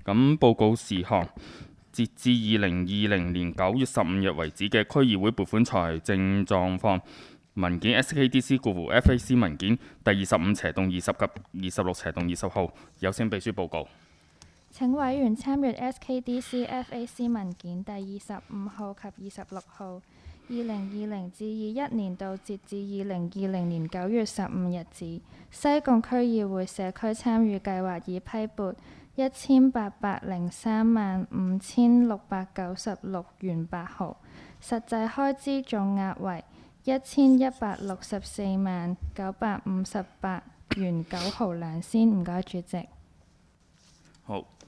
咁報告事項，截至2020年9月15日為止嘅區議會撥款財政狀況。文件 SKDC（FAC 文件第25/20及26/20號，有請秘書報告。 請委員參閱 SKDC/FAC 文件第25號及26號。2020至21年度截至2020年9月15日止，西貢區議會社區參與計劃已批撥18035696元8毫，實際開支總額為1164萬958元9毫2仙。唔該，主席。 好。